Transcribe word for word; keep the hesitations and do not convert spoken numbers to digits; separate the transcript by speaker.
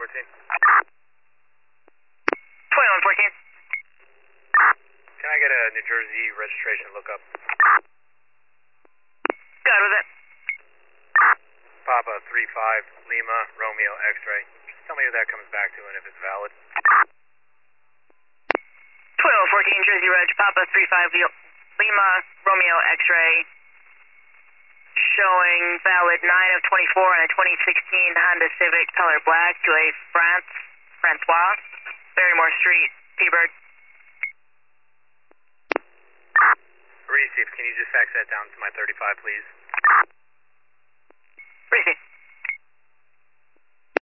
Speaker 1: fourteen.
Speaker 2: twenty-one fourteen.
Speaker 1: Can I get a New Jersey registration lookup?
Speaker 2: Good with it.
Speaker 1: Papa three five Lima Romeo X-ray. Just tell me who that comes back to and if it's valid.
Speaker 2: twenty-one fourteen Jersey Reg, Papa three five Lima Romeo X-ray. Showing valid nine of twenty-four on a twenty sixteen Honda Civic color black to a France, Francois, Barrymore Street, T-Bird.
Speaker 1: Receive, can you just fax that down to my thirty-five, please?
Speaker 2: Receive.